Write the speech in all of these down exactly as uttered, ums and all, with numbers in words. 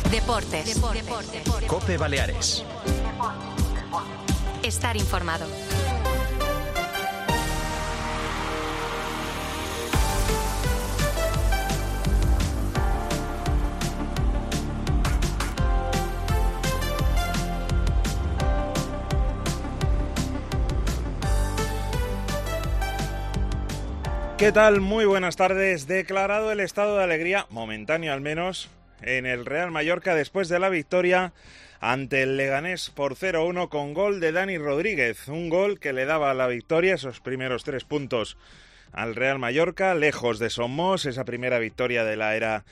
Deportes. Deportes. COPE Baleares. Estar informado. ¿Qué tal? Muy buenas tardes. Declarado el estado de alegría, momentáneo al menos, en el Real Mallorca después de la victoria ante el Leganés por cero uno con gol de Dani Rodríguez. Un gol que le daba la victoria, esos primeros tres puntos al Real Mallorca, lejos de Somos, esa primera victoria de la era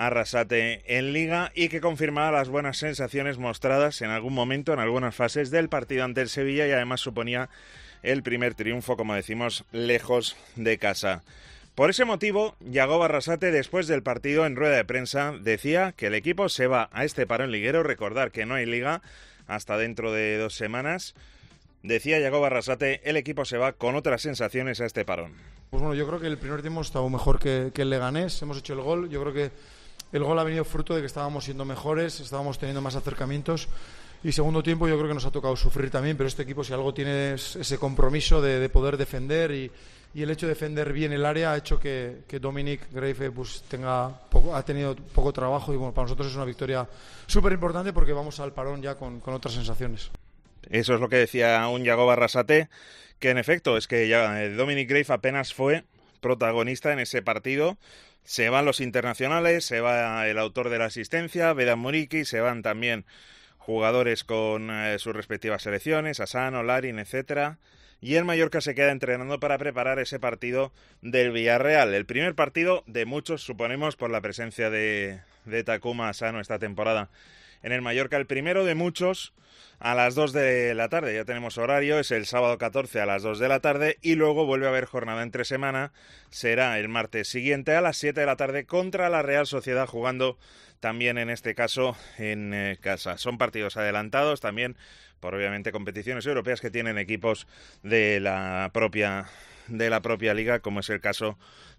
Arrasate en Liga, y que confirmaba las buenas sensaciones mostradas en algún momento, en algunas fases del partido ante el Sevilla, y además suponía el primer triunfo, como decimos, lejos de casa. Por ese motivo, Yagoba Arrasate, después del partido en rueda de prensa, decía que el equipo se va a este parón liguero. Recordar que no hay Liga hasta dentro de dos semanas. Decía Yagoba Arrasate, el equipo se va con otras sensaciones a este parón. Pues bueno, yo creo que el primer tiempo hemos estado mejor que, que el Leganés. Hemos hecho el gol. Yo creo que el gol ha venido fruto de que estábamos siendo mejores, estábamos teniendo más acercamientos. Y segundo tiempo yo creo que nos ha tocado sufrir también, pero este equipo, si algo tiene, es ese compromiso de, de poder defender, y, y el hecho de defender bien el área ha hecho que, que Dominic Greife pues, tenga poco, ha tenido poco trabajo, y bueno, para nosotros es una victoria súper importante porque vamos al parón ya con, con otras sensaciones. Eso es lo que decía un Yagoba Arrasate, que en efecto es que ya Dominic Greife apenas fue protagonista en ese partido. Se van los internacionales, se va el autor de la asistencia, Vedan Muriqi, se van también jugadores con eh, sus respectivas selecciones, Asano, Larin, etcétera. Y el Mallorca se queda entrenando para preparar ese partido del Villarreal. El primer partido de muchos, suponemos, por la presencia de, de Takuma Asano esta temporada en el Mallorca. El primero de muchos a las dos de la tarde. Ya tenemos horario, es el sábado catorce a las dos de la tarde. Y luego vuelve a haber jornada entre semana. Será el martes siguiente a las siete de la tarde contra la Real Sociedad, jugando también en este caso en eh, casa. Son partidos adelantados también por obviamente competiciones europeas que tienen equipos de la propia de la propia liga, como es el caso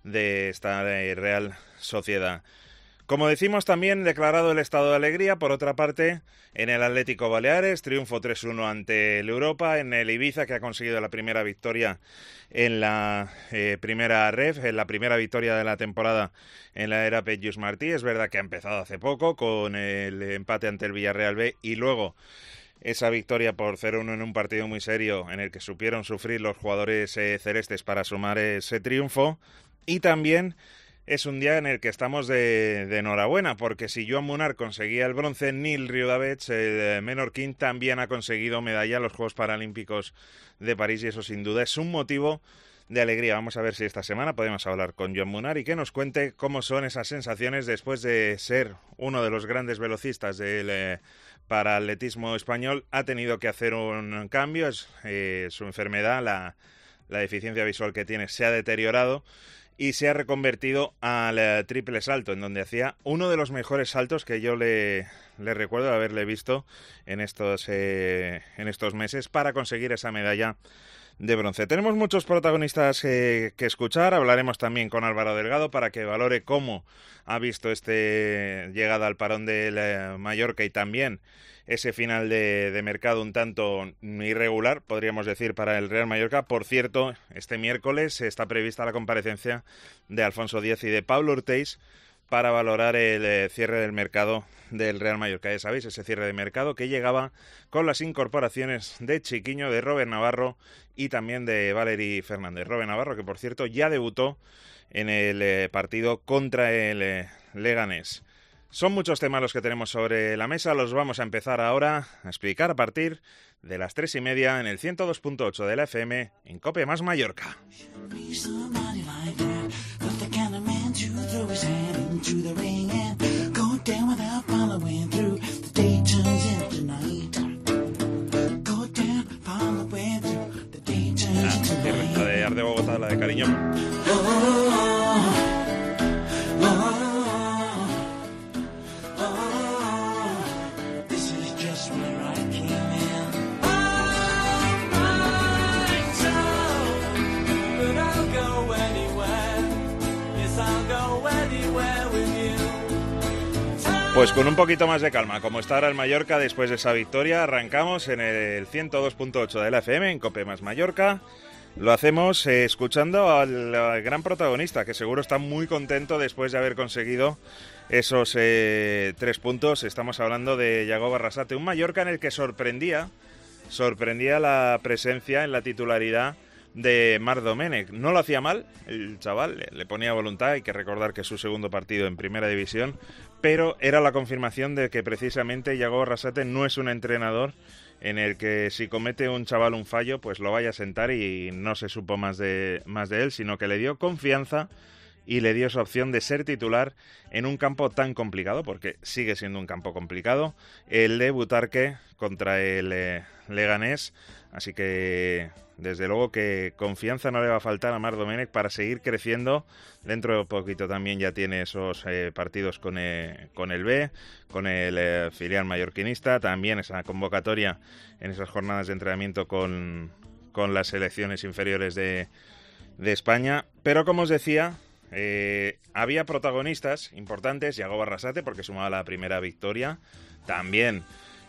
de esta eh, Real Sociedad. Como decimos, también declarado el estado de alegría, por otra parte, en el Atlético Baleares, triunfo tres uno ante el Europa, en el Ibiza, que ha conseguido la primera victoria en la eh, primera ref, en la primera victoria de la temporada en la era Pejus Martí. Es verdad que ha empezado hace poco con el empate ante el Villarreal B y luego esa victoria por cero uno en un partido muy serio en el que supieron sufrir los jugadores eh, celestes para sumar ese triunfo. Y también es un día en el que estamos de, de enhorabuena, porque si Joan Munar conseguía el bronce, Nil Riudavets, el menorquín, también ha conseguido medalla en los Juegos Paralímpicos de París, y eso sin duda es un motivo de alegría. Vamos a ver si esta semana podemos hablar con Joan Munar y que nos cuente cómo son esas sensaciones después de ser uno de los grandes velocistas del eh, paraatletismo español. Ha tenido que hacer un cambio, es, eh, su enfermedad, la, la deficiencia visual que tiene, se ha deteriorado y se ha reconvertido al uh, triple salto, en donde hacía uno de los mejores saltos que yo le, le recuerdo de haberle visto en estos, eh, en estos meses para conseguir esa medalla de bronce. Tenemos muchos protagonistas eh, que escuchar. Hablaremos también con Álvaro Delgado para que valore cómo ha visto este llegada al parón de la Mallorca y también ese final de, de mercado un tanto irregular, podríamos decir, para el Real Mallorca. Por cierto, este miércoles está prevista la comparecencia de Alfonso Díaz y de Pablo Ortiz para valorar el eh, cierre del mercado del Real Mallorca. Ya sabéis, ese cierre de mercado que llegaba con las incorporaciones de Chiquiño, de Robert Navarro y también de Valeri Fernández. Robert Navarro, que por cierto ya debutó en el eh, partido contra el eh, Leganés. Son muchos temas los que tenemos sobre la mesa, los vamos a empezar ahora a explicar a partir de las tres y media en el ciento dos punto ocho de la F M en COPE más Mallorca. Ah, la de Art de Bogotá, la de Cariño. Pues con un poquito más de calma, como está ahora el Mallorca después de esa victoria, arrancamos en el ciento dos punto ocho de la F M en Cope Más Mallorca. Lo hacemos eh, escuchando al, al gran protagonista, que seguro está muy contento después de haber conseguido esos eh, tres puntos. Estamos hablando de Yago Barrasate, un Mallorca en el que sorprendía, sorprendía la presencia en la titularidad de Marc Domènech. No lo hacía mal, el chaval le, le ponía voluntad, hay que recordar que es su segundo partido en Primera División, pero era la confirmación de que precisamente Yago Barrasate no es un entrenador en el que si comete un chaval un fallo, pues lo vaya a sentar y no se supo más de, más de él, sino que le dio confianza y le dio esa opción de ser titular en un campo tan complicado, porque sigue siendo un campo complicado, el de Butarque contra el eh, Leganés. Así que desde luego que confianza no le va a faltar a Marc Domènech para seguir creciendo. Dentro de poquito también ya tiene esos eh, partidos con, eh, con el B, con el eh, filial mallorquinista, también esa convocatoria en esas jornadas de entrenamiento con, con las selecciones inferiores de, de España. Pero como os decía, eh, había protagonistas importantes, Yago Barrasate porque sumaba la primera victoria, también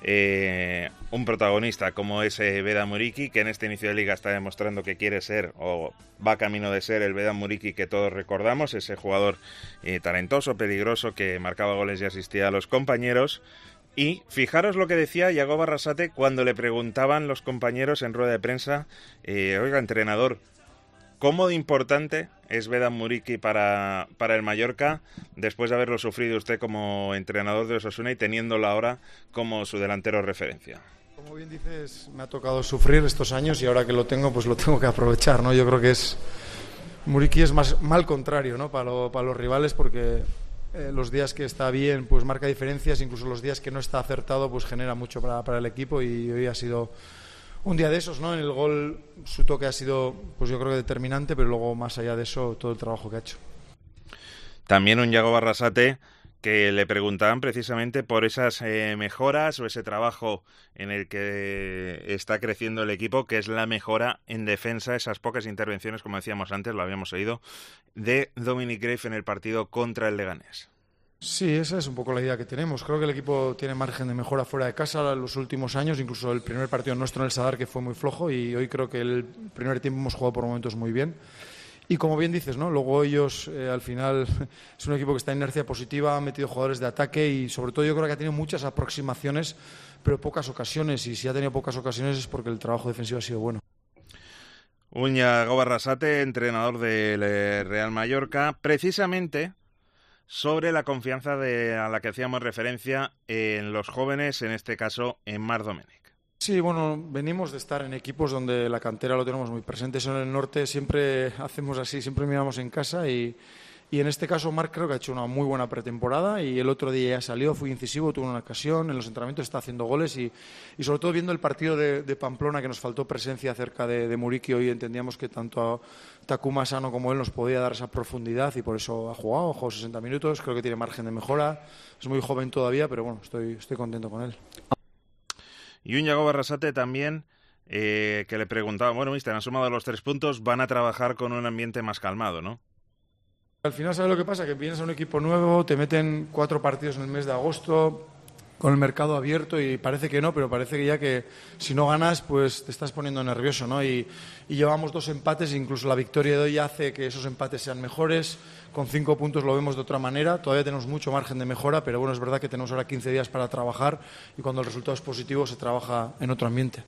Eh, un protagonista como es eh, Vedat Muriqi, que en este inicio de liga está demostrando que quiere ser o va camino de ser el Vedat Muriqi que todos recordamos, ese jugador eh, talentoso, peligroso, que marcaba goles y asistía a los compañeros. Y fijaros lo que decía Yago Barrasate cuando le preguntaban los compañeros en rueda de prensa, eh, oiga, entrenador, ¿cómo de importante es Vedat Muriqi para, para el Mallorca después de haberlo sufrido usted como entrenador de Osasuna y teniéndolo ahora como su delantero referencia? Como bien dices, me ha tocado sufrir estos años y ahora que lo tengo, pues lo tengo que aprovechar, ¿no? Yo creo que es Muriqui es más mal contrario, ¿no? Para, lo, para los rivales, porque eh, los días que está bien, pues marca diferencias, incluso los días que no está acertado, pues genera mucho para, para el equipo, y hoy ha sido un día de esos, ¿no? En el gol su toque ha sido, pues yo creo que determinante, pero luego más allá de eso, todo el trabajo que ha hecho. También un Yago Barrasate que le preguntaban precisamente por esas eh, mejoras o ese trabajo en el que está creciendo el equipo, que es la mejora en defensa, esas pocas intervenciones, como decíamos antes, lo habíamos oído, de Dominic Grave en el partido contra el Leganés. Sí, esa es un poco la idea que tenemos. Creo que el equipo tiene margen de mejora fuera de casa en los últimos años, incluso el primer partido nuestro en el Sadar, que fue muy flojo, y hoy creo que el primer tiempo hemos jugado por momentos muy bien. Y como bien dices, ¿no? Luego ellos, eh, al final, es un equipo que está en inercia positiva, ha metido jugadores de ataque y sobre todo yo creo que ha tenido muchas aproximaciones, pero pocas ocasiones, y si ha tenido pocas ocasiones es porque el trabajo defensivo ha sido bueno. Un Yago Barrasate, entrenador del Real Mallorca, precisamente sobre la confianza de, a la que hacíamos referencia en los jóvenes, en este caso en Marc Domènech. Sí, bueno, venimos de estar en equipos donde la cantera lo tenemos muy presente. Eso en el norte siempre hacemos así, siempre miramos en casa, y, y en este caso Marc creo que ha hecho una muy buena pretemporada y el otro día ya salió, fue incisivo, tuvo una ocasión, en los entrenamientos está haciendo goles y, y sobre todo viendo el partido de, de Pamplona, que nos faltó presencia cerca de, de Muriqui, hoy entendíamos que tanto Takuma Asano como él nos podía dar esa profundidad y por eso ha jugado, ha jugado sesenta minutos, creo que tiene margen de mejora, es muy joven todavía, pero bueno, estoy, estoy contento con él. Y un Yago Barrasate también eh, que le preguntaba, bueno, mister, han sumado los tres puntos, van a trabajar con un ambiente más calmado, ¿no? Al final, ¿sabes lo que pasa? Que vienes a un equipo nuevo, te meten cuatro partidos en el mes de agosto, con el mercado abierto, y parece que no, pero parece que ya que si no ganas, pues te estás poniendo nervioso, ¿no? Y, y llevamos dos empates, incluso la victoria de hoy hace que esos empates sean mejores. Con cinco puntos lo vemos de otra manera, todavía tenemos mucho margen de mejora, pero bueno, es verdad que tenemos ahora quince días para trabajar y cuando el resultado es positivo se trabaja en otro ambiente.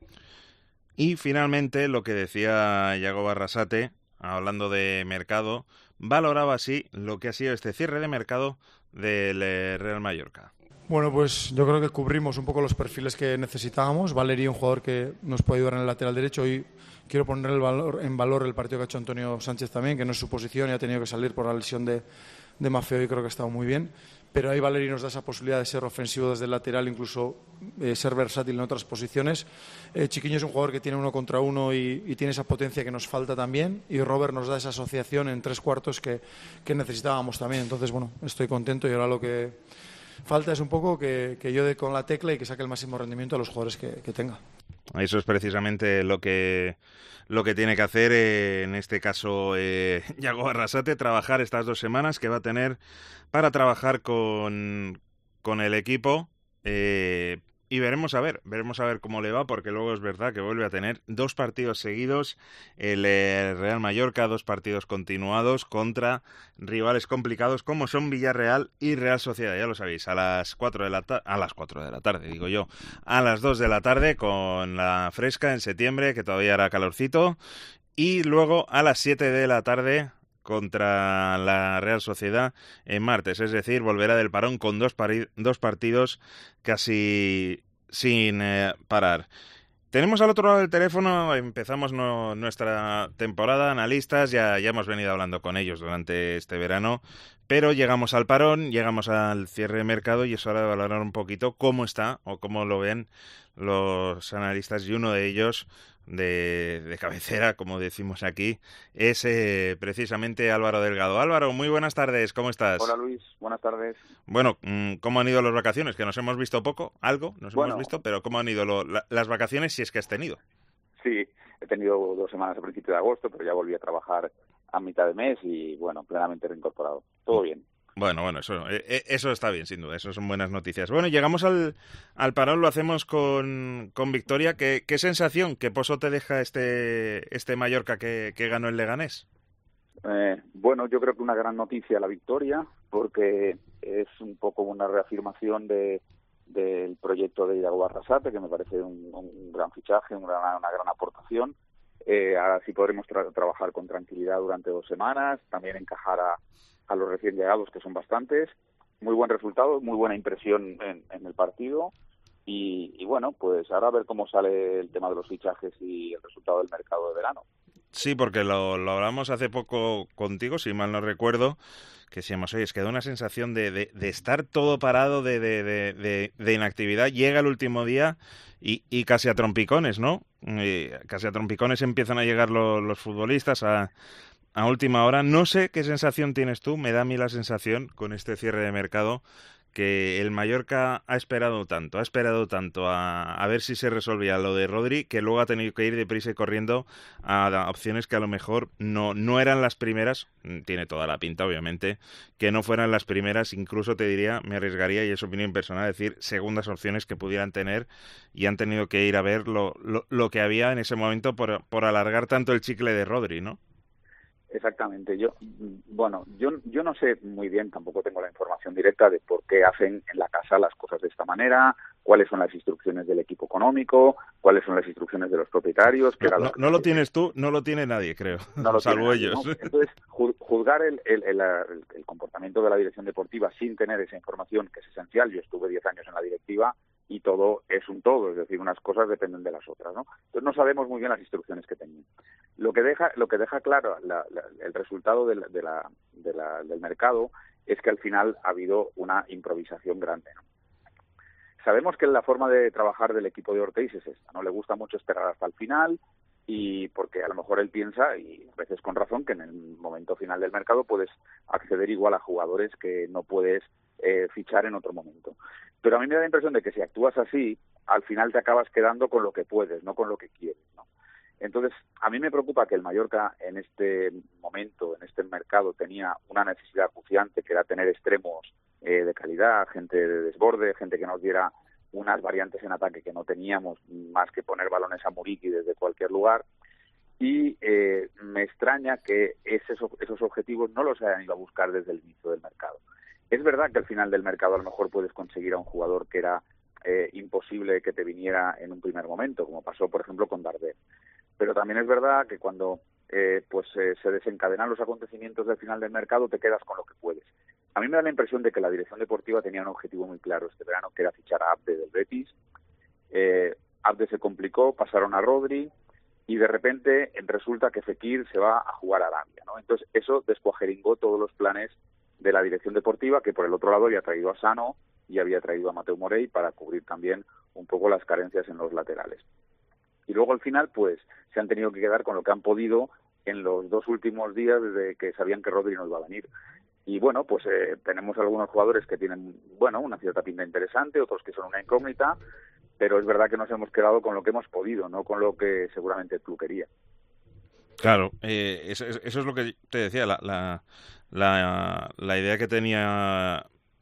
Y finalmente lo que decía Yago Barrasate, hablando de mercado, valoraba así lo que ha sido este cierre de mercado del Real Mallorca. Bueno, pues yo creo que cubrimos un poco los perfiles que necesitábamos. Valery, un jugador que nos puede ayudar en el lateral derecho. Hoy quiero poner el valor, en valor el partido que ha hecho Antonio Sánchez también, que no es su posición y ha tenido que salir por la lesión de, de Maffeo, y creo que ha estado muy bien. Pero ahí Valery nos da esa posibilidad de ser ofensivo desde el lateral, incluso eh, ser versátil en otras posiciones. Eh, Chiquiño es un jugador que tiene uno contra uno y, y tiene esa potencia que nos falta también. Y Robert nos da esa asociación en tres cuartos que, que necesitábamos también. Entonces, bueno, estoy contento y ahora lo que falta es un poco que, que yo dé con la tecla y que saque el máximo rendimiento a los jugadores que, que tenga. Eso es precisamente lo que lo que tiene que hacer eh, en este caso eh, Yago Barrasate, trabajar estas dos semanas que va a tener para trabajar con con el equipo. Eh, Y veremos a ver, veremos a ver cómo le va, porque luego es verdad que vuelve a tener dos partidos seguidos, el eh, Real Mallorca, dos partidos continuados contra rivales complicados como son Villarreal y Real Sociedad, ya lo sabéis, a las cuatro de la tarde, a las cuatro de la tarde, digo yo, a las dos de la tarde con la fresca en septiembre, que todavía hará calorcito, y luego a las siete de la tarde contra la Real Sociedad en martes, es decir, volverá del parón con dos, pari- dos partidos casi sin eh, parar. Tenemos al otro lado del teléfono, empezamos no, nuestra temporada, analistas, ya, ya hemos venido hablando con ellos durante este verano, pero llegamos al parón, llegamos al cierre de mercado y es hora de valorar un poquito cómo está o cómo lo ven los analistas, y uno de ellos de, de cabecera, como decimos aquí, es eh, precisamente Álvaro Delgado. Álvaro, muy buenas tardes, ¿cómo estás? Hola Luis, buenas tardes. Bueno, ¿cómo han ido las vacaciones? Que nos hemos visto poco, algo, nos bueno, hemos visto, pero ¿cómo han ido lo, la, las vacaciones si es que has tenido? Sí, he tenido dos semanas a principio de agosto, pero ya volví a trabajar a mitad de mes y bueno, plenamente reincorporado. Todo bien. Bueno, bueno, eso, eso está bien, sin duda, eso son buenas noticias. Bueno, llegamos al, al parón, lo hacemos con, con victoria. ¿Qué, qué sensación, qué pozo te deja este, este Mallorca que, que ganó el Leganés? Eh, bueno, yo creo que una gran noticia la victoria, porque es un poco una reafirmación de del proyecto de Iago Barrasate, que me parece un, un gran fichaje, una, una gran aportación. Eh, ahora sí podremos tra- trabajar con tranquilidad durante dos semanas, también encajar a a los recién llegados, que son bastantes. Muy buen resultado, muy buena impresión en, en el partido. Y, y bueno, pues ahora a ver cómo sale el tema de los fichajes y el resultado del mercado de verano. Sí, porque lo, lo hablamos hace poco contigo, si mal no recuerdo, que decíamos, oye, es que da una sensación de, de, de estar todo parado, de, de, de, de, de inactividad. Llega el último día y, y casi a trompicones, ¿no? Y casi a trompicones empiezan a llegar los, los futbolistas a... a última hora. No sé qué sensación tienes tú, me da a mí la sensación con este cierre de mercado que el Mallorca ha esperado tanto, ha esperado tanto a, a ver si se resolvía lo de Rodri, que luego ha tenido que ir deprisa y corriendo a, a opciones que a lo mejor no, no eran las primeras, tiene toda la pinta obviamente, que no fueran las primeras, incluso te diría, me arriesgaría, y es opinión personal, decir segundas opciones que pudieran tener, y han tenido que ir a ver lo, lo, lo que había en ese momento por, por alargar tanto el chicle de Rodri, ¿no? Exactamente. Yo, bueno, yo, yo no sé muy bien, tampoco tengo la información directa de por qué hacen en la casa las cosas de esta manera, cuáles son las instrucciones del equipo económico, cuáles son las instrucciones de los propietarios. Que no, era no, no lo tienes tú, no lo tiene nadie, creo, no lo salvo nadie, ellos. ¿no? Entonces, juzgar el, el, el, el comportamiento de la dirección deportiva sin tener esa información, que es esencial. Yo estuve diez años en la directiva y todo es un todo, es decir, unas cosas dependen de las otras, ¿no? Entonces no sabemos muy bien las instrucciones que tenían. Lo que deja, lo que deja claro la, la, el resultado de la, de la, de la, del mercado es que al final ha habido una improvisación grande, ¿no? Sabemos que la forma de trabajar del equipo de Ortiz es esta, ¿no? Le gusta mucho esperar hasta el final, y porque a lo mejor él piensa, y a veces con razón, que en el momento final del mercado puedes acceder igual a jugadores que no puedes eh, fichar en otro momento. Pero a mí me da la impresión de que si actúas así, al final te acabas quedando con lo que puedes, no con lo que quieres, ¿no? Entonces, a mí me preocupa que el Mallorca en este momento, en este mercado, tenía una necesidad acuciante, que era tener extremos eh, de calidad, gente de desborde, gente que nos diera unas variantes en ataque que no teníamos, más que poner balones a Muriqui desde cualquier lugar. Y eh, me extraña que esos, esos objetivos no los hayan ido a buscar desde el inicio del mercado. Es verdad que al final del mercado a lo mejor puedes conseguir a un jugador que era eh, imposible que te viniera en un primer momento, como pasó, por ejemplo, con Darder. Pero también es verdad que cuando eh, pues eh, se desencadenan los acontecimientos del final del mercado, te quedas con lo que puedes. A mí me da la impresión de que la dirección deportiva tenía un objetivo muy claro este verano, que era fichar a Abde del Betis. Eh, Abde se complicó, pasaron a Rodri, y de repente resulta que Fekir se va a jugar a Arabia, ¿no? Entonces eso descuajeringó todos los planes de la dirección deportiva, que por el otro lado había traído a Sano y había traído a Mateu Morey para cubrir también un poco las carencias en los laterales. Y luego al final pues se han tenido que quedar con lo que han podido en los dos últimos días desde que sabían que Rodri no iba a venir. Y bueno, pues eh, tenemos algunos jugadores que tienen, bueno, una cierta pinta interesante, otros que son una incógnita, pero es verdad que nos hemos quedado con lo que hemos podido, no con lo que seguramente el club quería. Claro, eh, eso, eso es lo que te decía, la, la, la, la idea que tenía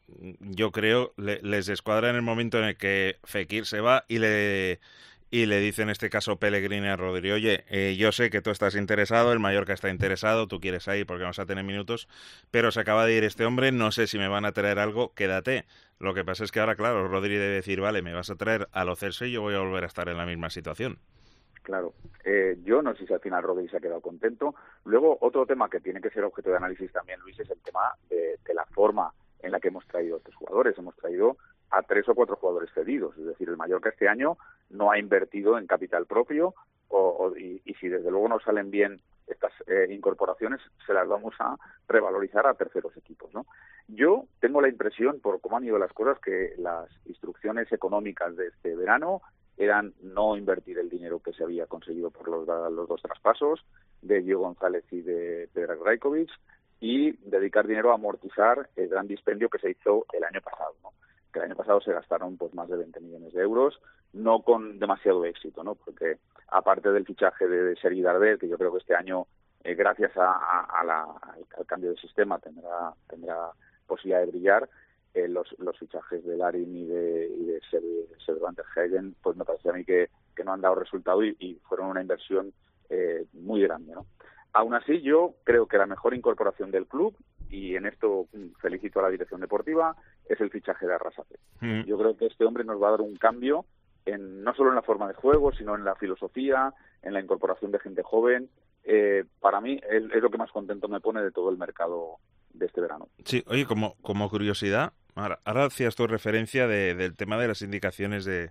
yo creo, le, les descuadra en el momento en el que Fekir se va y le y le dice en este caso Pellegrini a Rodri, oye, eh, yo sé que tú estás interesado, el Mallorca está interesado, tú quieres ir porque vamos a tener minutos, pero se acaba de ir este hombre, no sé si me van a traer algo, quédate. Lo que pasa es que ahora, claro, Rodri debe decir, vale, me vas a traer a Lo Celso y yo voy a volver a estar en la misma situación. Claro, eh, yo no sé si al final Rodri se ha quedado contento. Luego, otro tema que tiene que ser objeto de análisis también, Luis, es el tema de, de la forma en la que hemos traído a estos jugadores. Hemos traído a tres o cuatro jugadores cedidos, es decir, el Mallorca este año no ha invertido en capital propio o, o, y, y si desde luego no salen bien estas eh, incorporaciones, se las vamos a revalorizar a terceros equipos, ¿no? Yo tengo la impresión, por cómo han ido las cosas, que las instrucciones económicas de este verano eran no invertir el dinero que se había conseguido por los, los dos traspasos de Diego González y de Predrag Rajkovic y dedicar dinero a amortizar el gran dispendio que se hizo el año pasado, ¿no? Que el año pasado se gastaron pues más de veinte millones de euros, no con demasiado éxito, ¿no? Porque aparte del fichaje de, de Sergi Darder, que yo creo que este año, eh, gracias a, a, a la, al cambio de sistema, tendrá, tendrá posibilidad de brillar, eh, los, los fichajes de Larin y de, y de Van der Heyden, pues me parece a mí que, que no han dado resultado y, y fueron una inversión eh, muy grande, ¿no? Aún así, yo creo que la mejor incorporación del club, y en esto felicito a la dirección deportiva, es el fichaje de Arrasate. Mm. Yo creo que este hombre nos va a dar un cambio, en, no solo en la forma de juego, sino en la filosofía, en la incorporación de gente joven. Eh, para mí es, es lo que más contento me pone de todo el mercado de este verano. Sí, oye, como, como curiosidad, ahora, ahora hacías tu referencia de, del tema de las indicaciones de...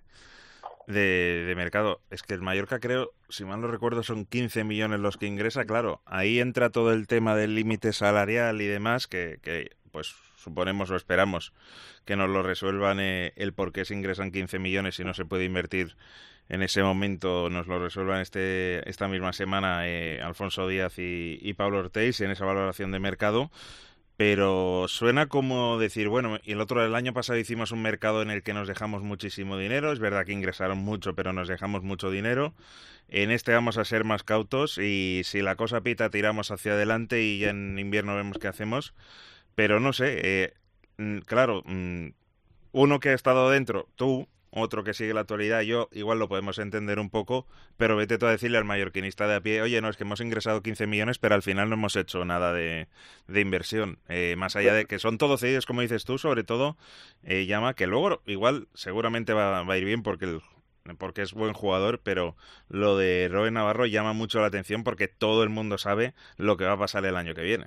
De, de mercado. Es que el Mallorca, creo, si mal no recuerdo, son quince millones los que ingresa. Claro, ahí entra todo el tema del límite salarial y demás, que, que pues suponemos o esperamos que nos lo resuelvan, eh, el por qué se ingresan quince millones y no se puede invertir en ese momento, nos lo resuelvan este esta misma semana eh, Alfonso Díaz y, y Pablo Ortiz en esa valoración de mercado. Pero suena como decir, bueno, y el otro el año pasado hicimos un mercado en el que nos dejamos muchísimo dinero, es verdad que ingresaron mucho, pero nos dejamos mucho dinero. En este vamos a ser más cautos y si la cosa pita tiramos hacia adelante y ya en invierno vemos qué hacemos. Pero no sé, eh, claro, uno que ha estado dentro, tú, otro que sigue la actualidad, yo igual lo podemos entender un poco, pero vete tú a decirle al mallorquinista de a pie, oye, no, es que hemos ingresado quince millones, pero al final no hemos hecho nada de, de inversión. Eh, más allá de que son todos cedidos, como dices tú, sobre todo, eh, llama que luego igual seguramente va, va a ir bien porque el, porque es buen jugador, pero lo de Rubén Navarro llama mucho la atención porque todo el mundo sabe lo que va a pasar el año que viene.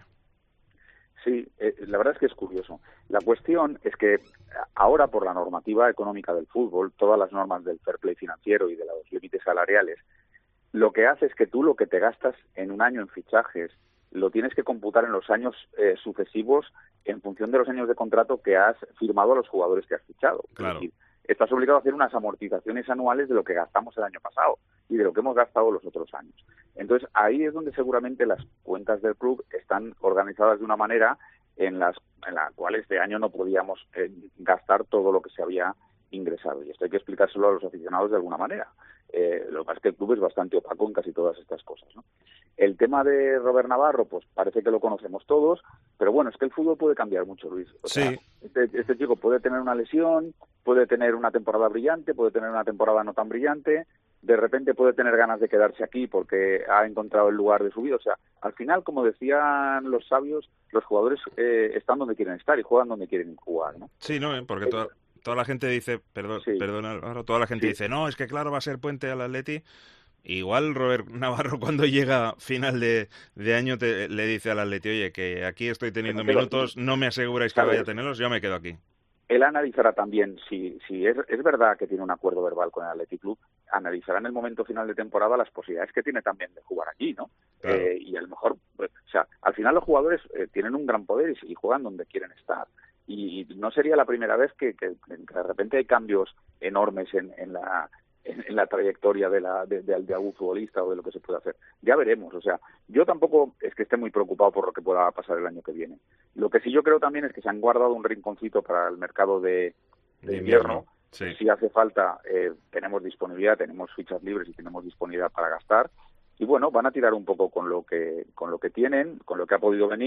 Sí, eh, la verdad es que es curioso. La cuestión es que ahora, por la normativa económica del fútbol, todas las normas del fair play financiero y de los límites salariales, lo que hace es que tú lo que te gastas en un año en fichajes lo tienes que computar en los años eh, sucesivos en función de los años de contrato que has firmado a los jugadores que has fichado. Claro. Es decir, estás obligado a hacer unas amortizaciones anuales de lo que gastamos el año pasado y de lo que hemos gastado los otros años. Entonces, ahí es donde seguramente las cuentas del club están organizadas de una manera en, las, en la cual este año no podíamos eh, gastar todo lo que se había ingresado. Y esto hay que explicárselo a los aficionados de alguna manera. Eh, lo que pasa es que el club es bastante opaco en casi todas estas cosas, ¿no? El tema de Robert Navarro, pues parece que lo conocemos todos, pero bueno, es que el fútbol puede cambiar mucho, Luis. O sí. sea, este, este chico puede tener una lesión, puede tener una temporada brillante, puede tener una temporada no tan brillante, de repente puede tener ganas de quedarse aquí porque ha encontrado el lugar de su vida. O sea, al final, como decían los sabios, los jugadores eh, están donde quieren estar y juegan donde quieren jugar, ¿no? Sí, no, ¿eh? Porque toda, toda la gente dice, perdón, sí. perdona, Álvaro, toda la gente sí. dice, no, es que claro, va a ser puente al Atleti. Igual Robert Navarro cuando llega final de, de año te, le dice al Atleti, oye, que aquí estoy teniendo minutos, no me aseguráis que vaya a tenerlos, yo me quedo aquí. Él analizará también, si, si es, es verdad que tiene un acuerdo verbal con el Athletic Club, analizará en el momento final de temporada las posibilidades que tiene también de jugar aquí, ¿no? Claro. Eh, y a lo mejor, pues, o sea, al final los jugadores eh, tienen un gran poder y, y juegan donde quieren estar. Y, y no sería la primera vez que, que, que de repente hay cambios enormes en, en la... En, en la trayectoria de, la, de, de, de algún futbolista o de lo que se puede hacer. Ya veremos, o sea, yo tampoco es que esté muy preocupado por lo que pueda pasar el año que viene. Lo que sí yo creo también es que se han guardado un rinconcito para el mercado de, de, de invierno. Sí. Si hace falta, eh, tenemos disponibilidad, tenemos fichas libres y tenemos disponibilidad para gastar. Y bueno, van a tirar un poco con lo que con lo que tienen, con lo que ha podido venir,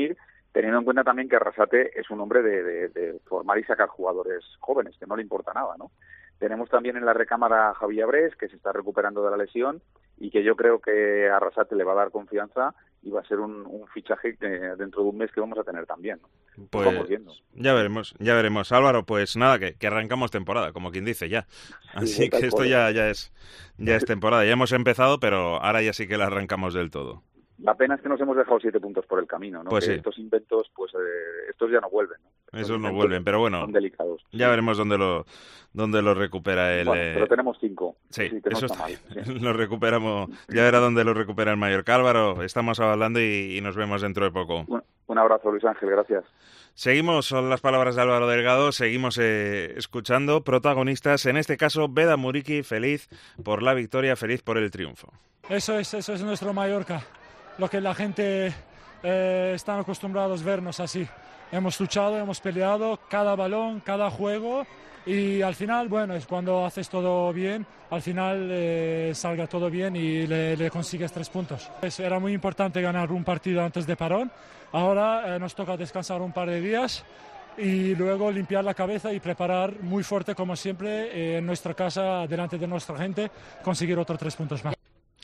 teniendo en cuenta también que Arrasate es un hombre de, de, de formar y sacar jugadores jóvenes, que no le importa nada, ¿no? Tenemos también en la recámara a Javi Abrés, que se está recuperando de la lesión y que yo creo que a Arrasate le va a dar confianza y va a ser un, un fichaje que dentro de un mes que vamos a tener también, ¿no? Pues vamos viendo. Ya veremos, ya veremos. Álvaro, pues nada, que, que arrancamos temporada, como quien dice, ya. Así Sí, que esto ya, ya, es, ya es temporada. Ya hemos empezado, pero ahora ya sí que la arrancamos del todo. La pena es que nos hemos dejado siete puntos por el camino, ¿no? Pues que sí. Estos inventos, pues eh, estos ya no vuelven, ¿no? Estos Esos no inventos vuelven, pero bueno, son delicados. ya Sí. veremos dónde lo dónde lo recupera el... Bueno, eh, pero tenemos cinco. Sí, sí que no eso está está mal. bien. Sí. Lo recuperamos, ya verá dónde lo recupera el Mallorca. Álvaro, estamos hablando y, y nos vemos dentro de poco. Un, un abrazo, Luis Ángel, gracias. Seguimos, son las palabras de Álvaro Delgado, seguimos eh, escuchando protagonistas, en este caso Beda Muriqui, feliz por la victoria, feliz por el triunfo. Eso es, eso es nuestro Mallorca, lo que la gente eh, está acostumbrados a vernos así. Hemos luchado, hemos peleado cada balón, cada juego y al final, bueno, es cuando haces todo bien, al final eh, salga todo bien y le, le consigues tres puntos. Es, era muy importante ganar un partido antes de parón, ahora eh, nos toca descansar un par de días y luego limpiar la cabeza y preparar muy fuerte como siempre eh, en nuestra casa, delante de nuestra gente, conseguir otros tres puntos más.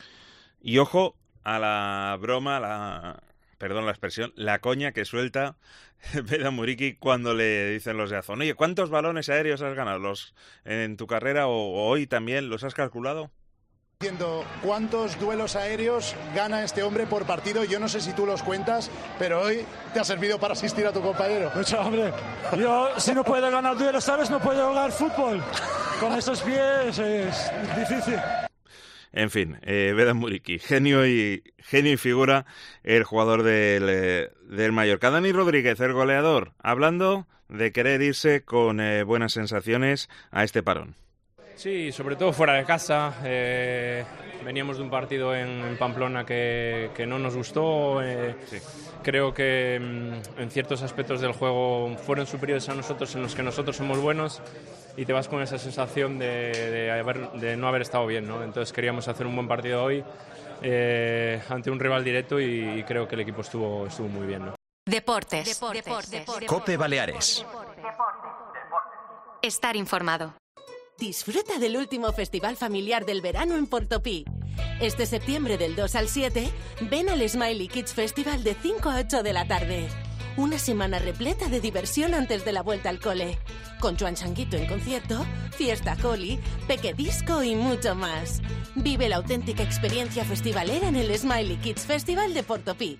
Y ojo a la broma, la perdón la expresión, la coña que suelta Beda Muriqui cuando le dicen los de Azón: oye, ¿cuántos balones aéreos has ganado los en tu carrera o, o hoy también? ¿Los has calculado? Diciendo cuántos duelos aéreos gana este hombre por partido. Yo no sé si tú los cuentas, pero hoy te ha servido para asistir a tu compañero. Mucho, hombre. Yo, si no puedo ganar duelos, ¿sabes? No puedo jugar fútbol. Con esos pies es difícil. En fin, eh, Beda Muriqui, genio y genio y figura, el jugador del, eh, del Mallorca. Dani Rodríguez, el goleador, hablando de querer irse con eh, buenas sensaciones a este parón. Sí, sobre todo fuera de casa. Eh, veníamos de un partido en, en Pamplona que, que no nos gustó. Eh, sí. Creo que mm, en ciertos aspectos del juego fueron superiores a nosotros, en los que nosotros somos buenos, y te vas con esa sensación de, de, haber, de no haber estado bien, ¿no? Entonces queríamos hacer un buen partido hoy eh, ante un rival directo y, y creo que el equipo estuvo, estuvo muy bien, ¿no? Deportes. Deportes. Deportes. Deportes. Cope Baleares. Estar informado. Disfruta del último festival familiar del verano en Portopí. Este septiembre del dos al siete, ven al Smiley Kids Festival de cinco a ocho de la tarde. Una semana repleta de diversión antes de la vuelta al cole. Con Joan Changuito en concierto, Fiesta Coli, Peque Disco y mucho más. Vive la auténtica experiencia festivalera en el Smiley Kids Festival de Portopí.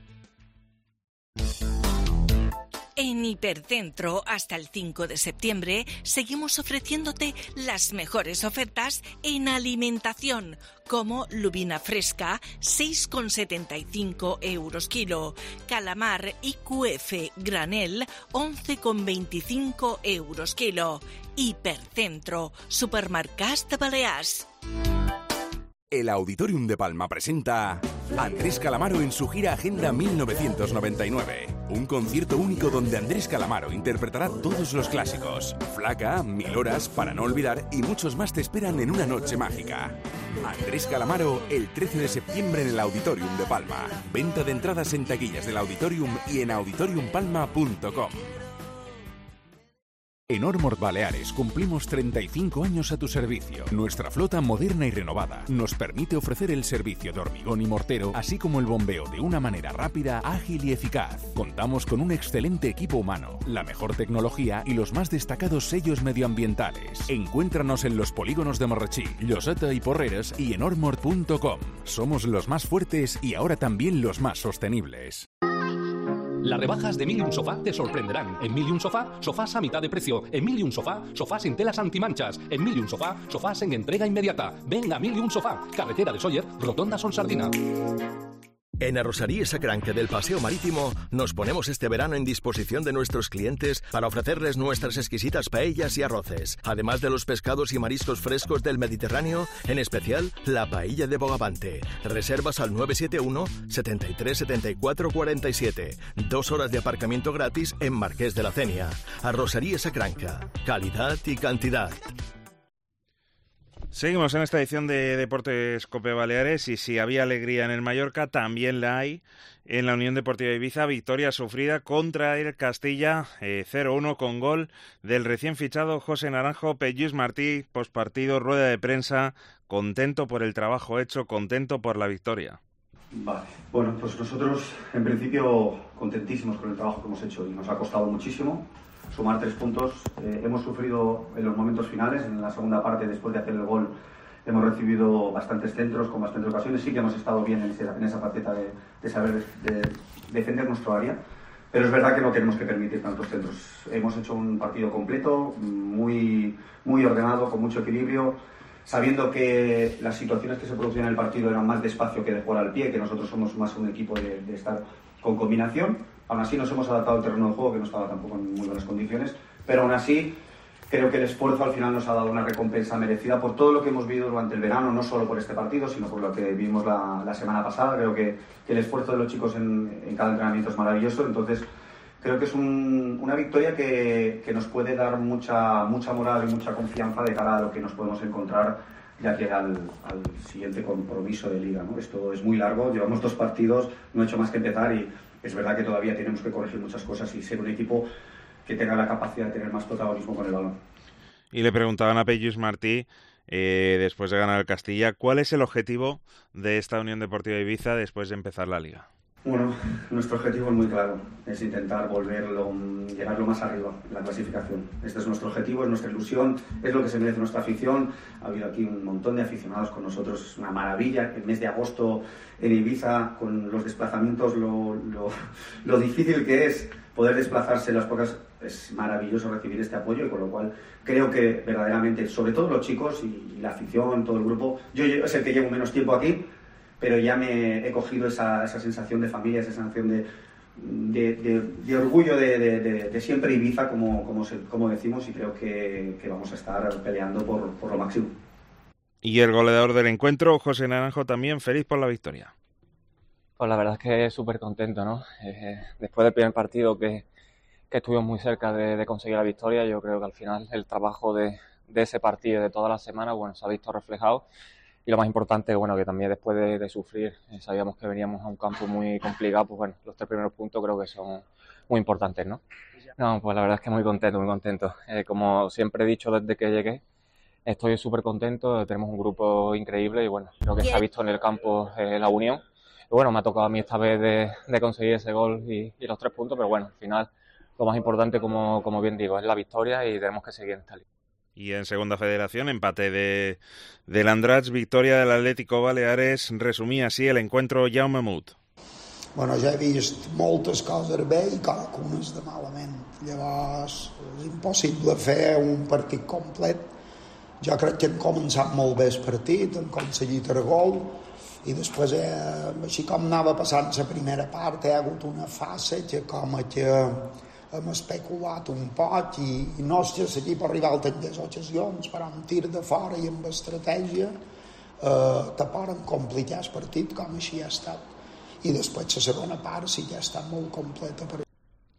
En Hipercentro, hasta el cinco de septiembre, seguimos ofreciéndote las mejores ofertas en alimentación, como lubina fresca, seis con setenta y cinco euros kilo, calamar I Q F granel, once con veinticinco euros kilo. Hipercentro, Supermercats de Balears. El Auditorium de Palma presenta Andrés Calamaro en su gira Agenda mil novecientos noventa y nueve. Un concierto único donde Andrés Calamaro interpretará todos los clásicos. Flaca, Mil horas, Para no olvidar y muchos más te esperan en una noche mágica. Andrés Calamaro el trece de septiembre en el Auditorium de Palma. Venta de entradas en taquillas del Auditorium y en auditorium palma punto com. En Ormord Baleares cumplimos treinta y cinco años a tu servicio. Nuestra flota moderna y renovada nos permite ofrecer el servicio de hormigón y mortero, así como el bombeo de una manera rápida, ágil y eficaz. Contamos con un excelente equipo humano, la mejor tecnología y los más destacados sellos medioambientales. Encuéntranos en los polígonos de Morrachí, Lloseta y Porreres y en ormord punto com. Somos los más fuertes y ahora también los más sostenibles. Las rebajas de Mil y un Sofá te sorprenderán. En Mil y un Sofá, sofás a mitad de precio. En Mil y un Sofá, sofás en telas antimanchas. En Mil y un Sofá, sofás en entrega inmediata. Ven a Mil y un Sofá, carretera de Sóller, Rotonda Son Sardina. En Arrosaría Sacranque del Paseo Marítimo nos ponemos este verano en disposición de nuestros clientes para ofrecerles nuestras exquisitas paellas y arroces, además de los pescados y mariscos frescos del Mediterráneo, en especial la paella de Bogavante. Reservas al nueve siete uno, setenta y tres, setenta y cuatro, cuarenta y siete. Dos horas de aparcamiento gratis en Marqués de la Cenia. Arrosaría Sacranca. Calidad y cantidad. Seguimos en esta edición de Deportes Cope Baleares y si había alegría en el Mallorca, también la hay en la Unión Deportiva Ibiza. Victoria sufrida contra el Castilla, eh, cero uno con gol del recién fichado José Naranjo. Peyús Martí, postpartido, rueda de prensa, contento por el trabajo hecho, contento por la victoria. Vale, bueno, pues nosotros en principio contentísimos con el trabajo que hemos hecho y nos ha costado muchísimo sumar tres puntos. Eh, hemos sufrido en los momentos finales, en la segunda parte después de hacer el gol hemos recibido bastantes centros con bastantes ocasiones, sí que hemos estado bien en, ese, en esa faceta de, de saber de, de defender nuestro área, pero es verdad que no tenemos que permitir tantos centros. Hemos hecho un partido completo, muy, muy ordenado, con mucho equilibrio, sabiendo que las situaciones que se producían en el partido eran más de espacio que de jugar al pie, que nosotros somos más un equipo de, de estar con combinación. Aún así nos hemos adaptado al terreno de juego, que no estaba tampoco en muy buenas condiciones, pero aún así creo que el esfuerzo al final nos ha dado una recompensa merecida por todo lo que hemos vivido durante el verano, no solo por este partido, sino por lo que vimos la, la semana pasada. Creo que, que el esfuerzo de los chicos en, en cada entrenamiento es maravilloso, entonces creo que es un, una victoria que, que nos puede dar mucha, mucha moral y mucha confianza de cara a lo que nos podemos encontrar de aquí al, al siguiente compromiso de Liga, ¿no? Esto es muy largo, llevamos dos partidos, no he hecho más que empezar y es verdad que todavía tenemos que corregir muchas cosas y ser un equipo que tenga la capacidad de tener más protagonismo con el balón. Y le preguntaban a Peyús Martí, eh, después de ganar el Castilla, ¿cuál es el objetivo de esta Unión Deportiva Ibiza después de empezar la Liga? Bueno, nuestro objetivo es muy claro, es intentar volverlo, llegar lo más arriba en la clasificación. Este es nuestro objetivo, es nuestra ilusión, es lo que se merece nuestra afición. Ha habido aquí un montón de aficionados con nosotros, es una maravilla. El mes de agosto en Ibiza, con los desplazamientos, lo, lo, lo difícil que es poder desplazarse en las pocas, es maravilloso recibir este apoyo y con lo cual creo que verdaderamente, sobre todo los chicos y, y la afición, todo el grupo, yo es el que llevo menos tiempo aquí, pero ya me he cogido esa, esa sensación de familia, esa sensación de, de, de, de orgullo de, de, de, de siempre Ibiza, como, como, se, como decimos, y creo que, que vamos a estar peleando por, por lo máximo. Y el goleador del encuentro, José Naranjo, también feliz por la victoria. Pues la verdad es que súper contento, ¿no? Eh, después del primer partido que, que estuvimos muy cerca de, de conseguir la victoria, yo creo que al final el trabajo de, de ese partido, de toda la semana, bueno, se ha visto reflejado. Y lo más importante, bueno, que también después de, de sufrir, eh, sabíamos que veníamos a un campo muy complicado, pues bueno, los tres primeros puntos creo que son muy importantes, ¿no? No, pues la verdad es que muy contento, muy contento. Eh, como siempre he dicho desde que llegué, estoy súper contento, tenemos un grupo increíble y bueno, creo que se ha visto en el campo eh, la unión. Y bueno, me ha tocado a mí esta vez de, de conseguir ese gol y, y los tres puntos, pero bueno, al final lo más importante, como, como bien digo, es la victoria y tenemos que seguir en esta liga. Y en Segunda Federación, empate de del Andratx, victòria de l'Atlético Baleares. Resumia així l'encuentro Jaume Mut. Bueno, ja he vist moltes coses bé i algunes de malament. Llavors, és impossible fer un partit complet. Jo crec que hem començat molt bé el partit, hem aconseguit el gol i després, eh, així com anava passant la primera part, hi ha hagut una fase que com que hem especulat un poc i, i no és que l'equip ha arribat en les ocasions, però amb tir de fora i amb estratègia eh, te poden complicar el partit, com així ha estat. I després la segona part sí que ha estat molt completa. Per...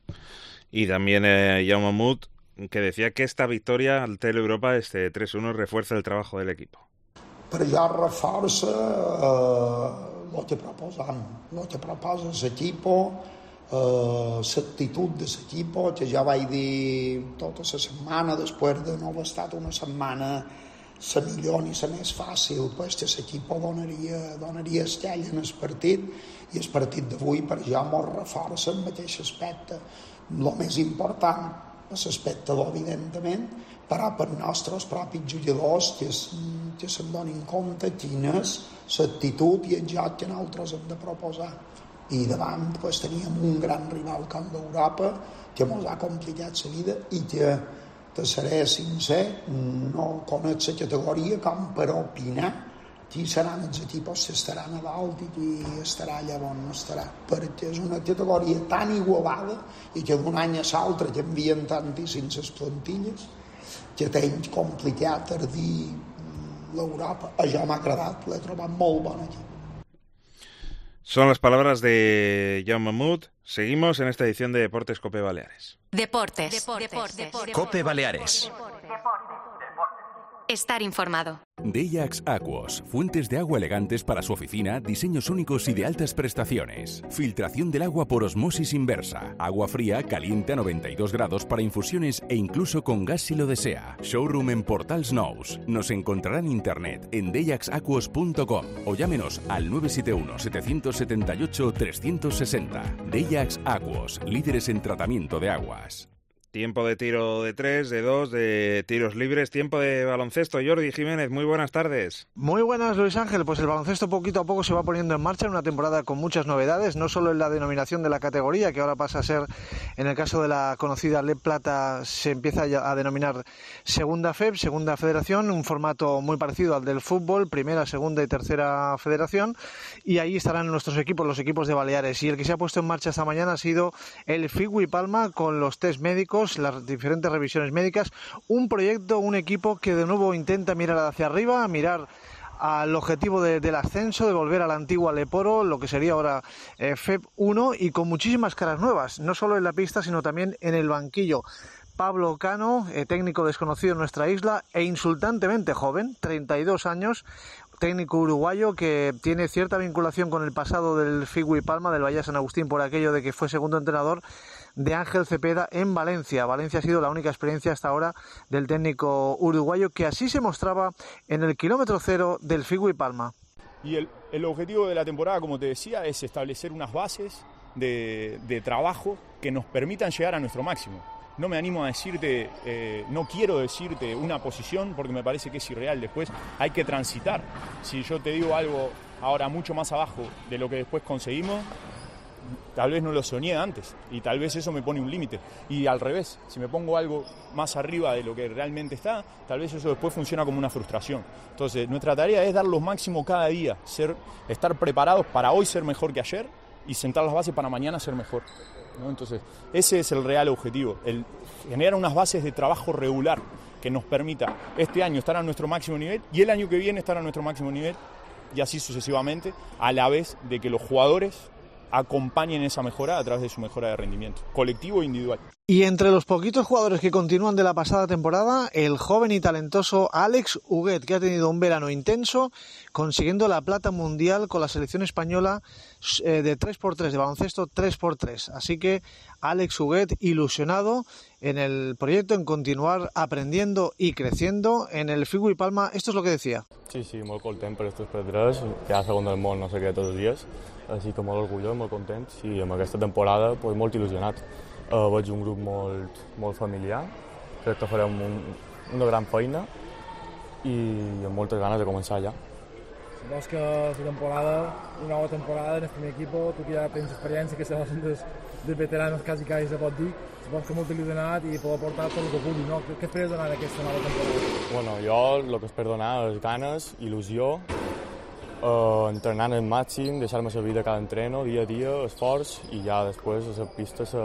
Y también eh, Jaume Mut, que decía que esta victoria al Tele Europa, este tres uno, refuerza el trabajo del equipo. Per allò reforça eh, el que proposam, el que proposa l'equip, Uh, l'actitud de l'equip, que ja vaig dir tota la setmana, després de no haver estat una setmana la millor ni la més fàcil, pues, que l'equip donaria, donaria esquell en el partit i el partit d'avui per ja molt reforça el mateix aspecte. El més important és l'espectador, evidentment, però per nostres propis jugadors que, que se'n donin compte quina és l'actitud i el joc que nosaltres hem de proposar. I davant pues, teníem un gran rival com l'Europa que ens ha complicat la vida i que, te seré sincer, no conec la categoria com per opinar qui seran els equips, si estaran a dalt i qui estarà allà on no estarà, perquè és una categoria tan igualada i que d'un any a l'altre canvien tantíssims les plantilles que tenc complicat per dir l'Europa. Això m'ha agradat, l'he trobat molt bon aquí. Son las palabras de Jaume Mut. Seguimos en esta edición de Deportes Cope Baleares. Deportes. Deportes. Deportes. Cope Baleares. Estar informado. Deyax Aquos, fuentes de agua elegantes para su oficina, diseños únicos y de altas prestaciones. Filtración del agua por osmosis inversa. Agua fría, caliente a noventa y dos grados para infusiones e incluso con gas si lo desea. Showroom en Portals Nous. Nos encontrará en internet en deyax aquos punto com o llámenos al nueve siete uno, siete siete ocho, tres seis cero. Deyax Aquos, líderes en tratamiento de aguas. Tiempo de tiro de tres, de dos, de tiros libres, tiempo de baloncesto. Jordi Jiménez, muy buenas tardes. Muy buenas, Luis Ángel. Pues el baloncesto poquito a poco se va poniendo en marcha en una temporada con muchas novedades, no solo en la denominación de la categoría, que ahora pasa a ser, en el caso de la conocida L E P Plata, se empieza a denominar Segunda F E P, Segunda Federación, un formato muy parecido al del fútbol, Primera, Segunda y Tercera Federación, y ahí estarán nuestros equipos, los equipos de Baleares. Y el que se ha puesto en marcha esta mañana ha sido el Figui Palma, con los test médicos, las diferentes revisiones médicas, un proyecto, un equipo que de nuevo intenta mirar hacia arriba, mirar al objetivo de, del ascenso, de volver a la antigua Leporo, lo que sería ahora eh, F E P uno, y con muchísimas caras nuevas, no solo en la pista, sino también en el banquillo. Pablo Cano, eh, técnico desconocido en nuestra isla e insultantemente joven, treinta y dos años, técnico uruguayo que tiene cierta vinculación con el pasado del Figui Palma, del Bahía San Agustín, por aquello de que fue segundo entrenador de Ángel Cepeda en Valencia. Valencia ha sido la única experiencia hasta ahora del técnico uruguayo, que así se mostraba en el kilómetro cero del Figui Palma. Y el, el objetivo de la temporada, como te decía, es establecer unas bases de, de trabajo que nos permitan llegar a nuestro máximo. No me animo a decirte, eh, no quiero decirte una posición porque me parece que es irreal. Después hay que transitar. Si yo te digo algo ahora mucho más abajo de lo que después conseguimos, tal vez no lo soñé antes y tal vez eso me pone un límite. Y al revés, si me pongo algo más arriba de lo que realmente está, tal vez eso después funciona como una frustración. Entonces, nuestra tarea es dar lo máximo cada día, ser, estar preparados para hoy ser mejor que ayer y sentar las bases para mañana ser mejor, ¿no? Entonces, ese es el real objetivo, el generar unas bases de trabajo regular que nos permita este año estar a nuestro máximo nivel y el año que viene estar a nuestro máximo nivel y así sucesivamente, a la vez de que los jugadores acompañen esa mejora a través de su mejora de rendimiento, colectivo e individual. Y entre los poquitos jugadores que continúan de la pasada temporada, el joven y talentoso Alex Huguet, que ha tenido un verano intenso, consiguiendo la plata mundial con la selección española eh, de tres por tres, de baloncesto tres por tres. Así que Alex Huguet, ilusionado en el proyecto, en continuar aprendiendo y creciendo en el Figui Palma. Esto es lo que decía. Sí, sí, molt content per estos per tres, ja segon del món no sé què tots els dies, així que molt orgullós, molt content, i amb aquesta temporada pues, molt il·lusionat. Uh, veig un grup molt, molt familiar, crec que farem un, una gran feina i amb moltes ganes de començar ja. Supongo que la temporada, una nova temporada en el primer equipo, tu que ja tens experiència, que seràs un dels, dels veteranos quasi quasi se pot dir, supongo que molt il·lusionat i poder portar tot el que pugui, no? Què esperes donar aquesta nova temporada? Bueno, jo el que espero donar és ganes, il·lusió, Uh, entrenant al màxim, deixar-me servir de cada entreno, dia a dia, esforç, i ja després a la pista se,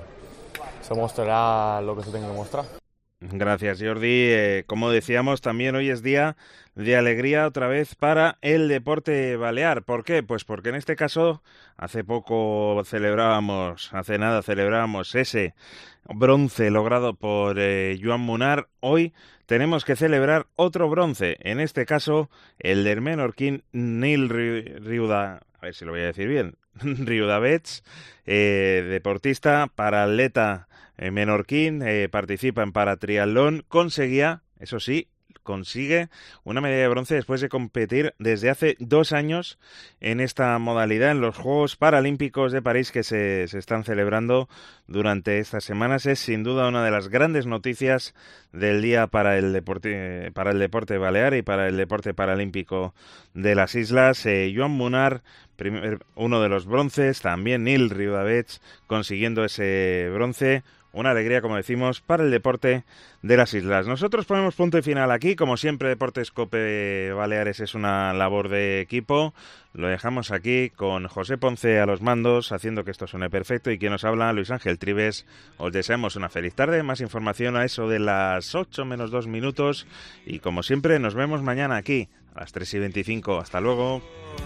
se mostrará lo que se tenga que mostrar. Gracias, Jordi. Eh, como decíamos, también hoy es día de alegría otra vez para el deporte balear. ¿Por qué? Pues porque en este caso hace poco celebrábamos, hace nada celebrábamos ese bronce logrado por eh, Joan Munar. Hoy tenemos que celebrar otro bronce, en este caso el del menorquín Nil Riuda, a ver si lo voy a decir bien, Riudavets, eh, deportista, paraatleta eh, menorquín, eh, participa en paratriatlón, conseguía, eso sí, consigue una medalla de bronce después de competir desde hace dos años en esta modalidad en los Juegos Paralímpicos de París que se, se están celebrando durante estas semanas. Es sin duda una de las grandes noticias del día para el deporte, para el deporte balear y para el deporte paralímpico de las islas. Eh, Joan Munar, primer, uno de los bronces, también Nil Riudavets consiguiendo ese bronce. Una alegría, como decimos, para el deporte de las islas. Nosotros ponemos punto y final aquí. Como siempre, Deportes Cope Baleares es una labor de equipo. Lo dejamos aquí con José Ponce a los mandos, haciendo que esto suene perfecto. Y quien nos habla, Luis Ángel Trives. Os deseamos una feliz tarde. Más información a eso de las ocho menos dos minutos. Y como siempre, nos vemos mañana aquí a las tres y veinticinco. Hasta luego.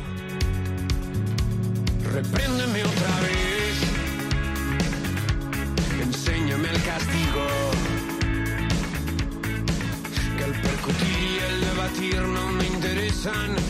Repréndeme otra vez. Enséñame el castigo, que al percutir passant